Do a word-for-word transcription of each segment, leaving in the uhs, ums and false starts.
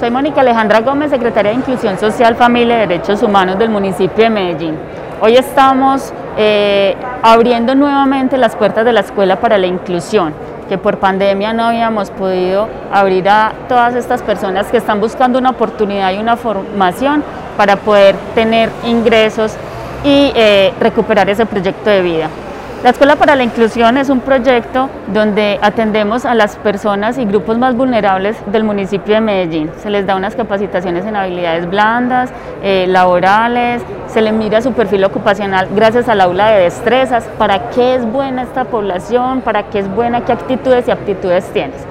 Soy Mónica Alejandra Gómez, secretaria de Inclusión Social, Familia y Derechos Humanos del municipio de Medellín. Hoy estamos eh, abriendo nuevamente las puertas de la Escuela para la Inclusión, que por pandemia no habíamos podido abrir a todas estas personas que están buscando una oportunidad y una formación para poder tener ingresos y eh, recuperar ese proyecto de vida. La Escuela para la Inclusión es un proyecto donde atendemos a las personas y grupos más vulnerables del municipio de Medellín. Se les da unas capacitaciones en habilidades blandas, eh, laborales, se les mira su perfil ocupacional gracias al aula de destrezas, para qué es buena esta población, para qué es buena, qué actitudes y aptitudes tienes.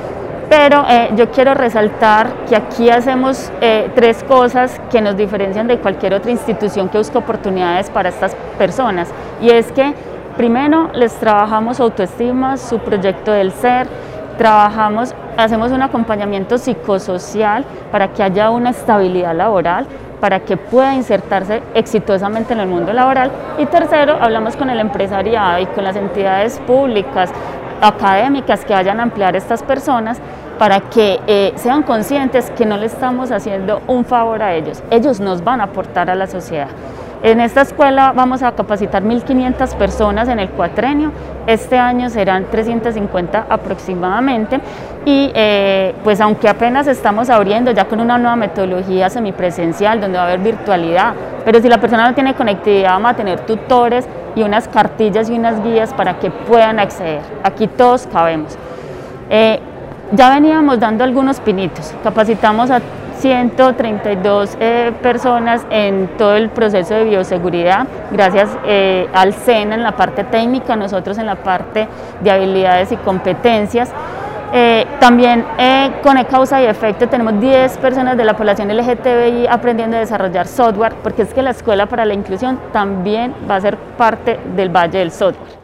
Pero eh, yo quiero resaltar que aquí hacemos eh, tres cosas que nos diferencian de cualquier otra institución que busca oportunidades para estas personas, y es que primero les trabajamos autoestima, su proyecto del ser, trabajamos, hacemos un acompañamiento psicosocial para que haya una estabilidad laboral, para que pueda insertarse exitosamente en el mundo laboral, y tercero, hablamos con el empresariado y con las entidades públicas, académicas que vayan a emplear a estas personas para que eh, sean conscientes que no le estamos haciendo un favor a ellos, ellos nos van a aportar a la sociedad. En esta escuela vamos a capacitar mil quinientas personas en el cuatrenio, este año serán trescientas cincuenta aproximadamente, y eh, pues aunque apenas estamos abriendo ya con una nueva metodología semipresencial donde va a haber virtualidad, pero si la persona no tiene conectividad vamos a tener tutores y unas cartillas y unas guías para que puedan acceder, aquí todos cabemos. Eh, ya veníamos dando algunos pinitos, capacitamos a ciento treinta y dos eh, personas en todo el proceso de bioseguridad, gracias eh, al SENA en la parte técnica, nosotros en la parte de habilidades y competencias. Eh, también eh, con causa y efecto tenemos diez personas de la población L G T B I aprendiendo a desarrollar software, porque es que la Escuela para la Inclusión también va a ser parte del Valle del Software.